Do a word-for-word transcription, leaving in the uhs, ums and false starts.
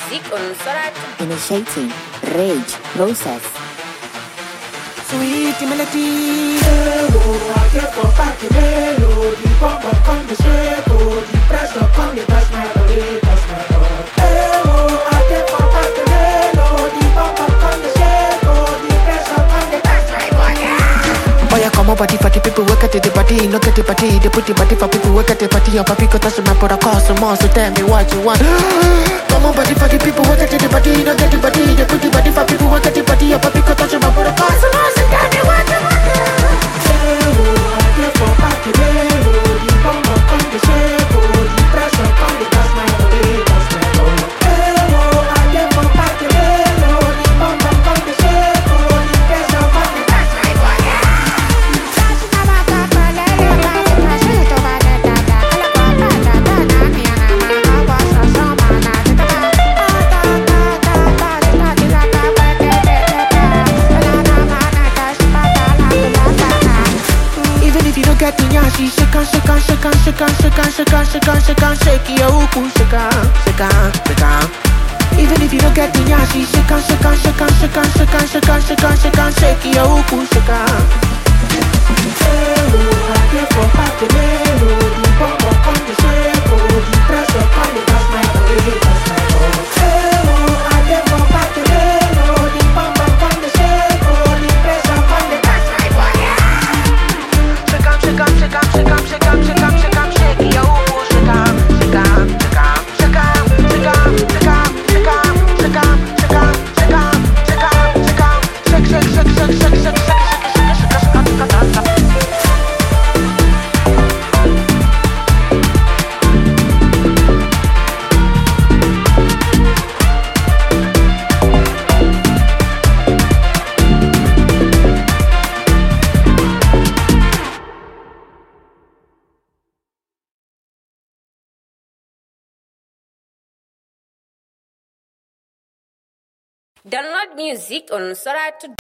music on Sorat. Initiating rage process. Sweet melody. Oh, I get for back the melody. Pop up on the shape. Oh, the pressure come the touch my body, touch my body. Oh, I get for back the melody. Pop up on the shape. Oh, the pressure come the touch my body. Boy, I come up party for the people who get the body, no get the body. They put the body for people who get the body. Your papi go touch my protocol some more. So tell me what you want. Come on, body for the people who get the body, no get the body. They put the body for people who get the body. Your papi go touch my protocol some more. So tell me what you want. She shake on, shake on, shake on, shake on, shake on, shake on, shake on, shake on, shake your uku, shake on, shake on, shake on. Even if you don't get the yashi, shake on, shake on, shake on, shake on, shake on, shake on, shake on, shake on, shake your uku, shake on. Oh, I get for back the melody, pop up on the shape, oh, the pressure come the touch my body, touch my body. Oh, I get for back the melody, pop up on the shape, oh, the pressure come the touch my body. Shake on, shake on, shake on, shake on, shake on, shake on, shake on, shake your uku, shake on, shake on, shake on, shake on, shake on, shake on, shake on, shake on, shake on, shake on, shake on, shake on, shake, shake, shake, shake, shake, shake, shake, shake, shake, shake, shake, Download music on Sorat.